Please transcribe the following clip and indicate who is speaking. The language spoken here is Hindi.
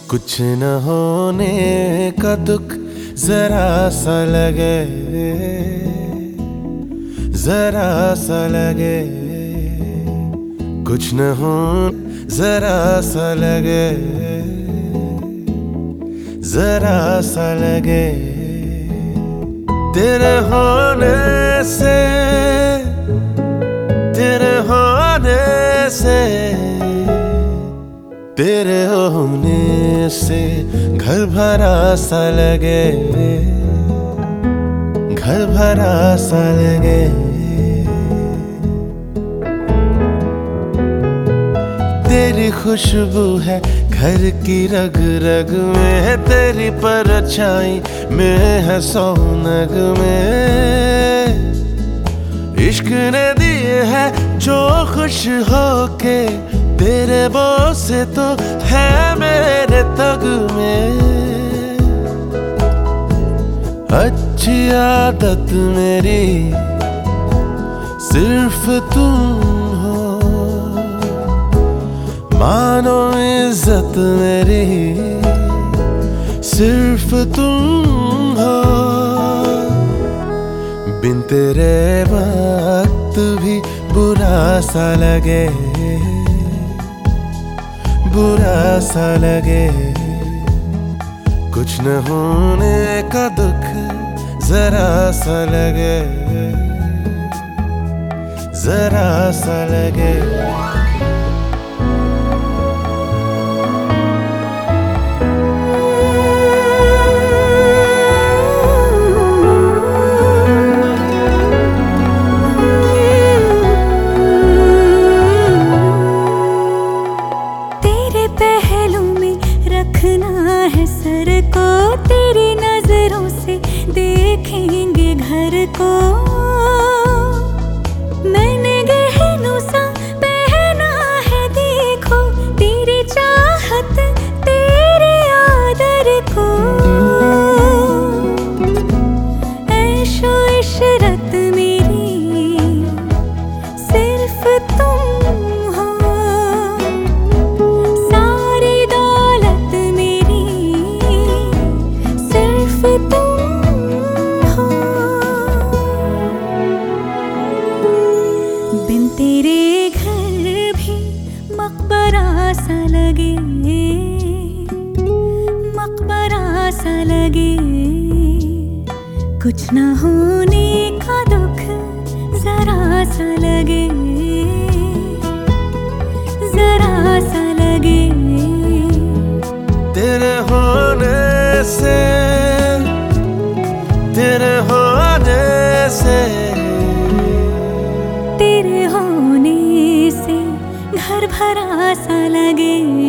Speaker 1: कुछ न होने का दुख जरा सा लगे, जरा सा लगे। कुछ न हो जरा सा लगे, जरा सा लगे। तेरे होने से, तेरे होने से, तेरे होने से घर भरा सा लगे, घर भरा सा लगे। तेरी खुशबू है घर की रग रग में, तेरी परछाई में है सौनग में। इश्क ने दिए है जो खुश होके, तेरे बोसे तो है मेरे तग में। अच्छी आदत मेरी सिर्फ तुम हो, मानो इज्जत मेरी सिर्फ तुम हो। बिन तेरे वक्त भी बुरा सा लगे, बुरा सा लगे। कुछ न होने का दुख जरा सा लगे, जरा सा लगे।
Speaker 2: रखना है सर को, तेरी नजरों से देखेंगे घर को। मैंने गहनों सा पहना है देखो, तेरी चाहत तेरे आदर को। ऐशो इशरत मेरी सिर्फ तुम हो, बिन तेरे घर भी मकबरा सा लगे, मकबरा सा लगे। कुछ न होने का दुख जरा सा लगे, जरा सा लगे।
Speaker 1: तेरे होने से, तेरे होने से,
Speaker 2: तेरे होने से घर भरा सा लगे।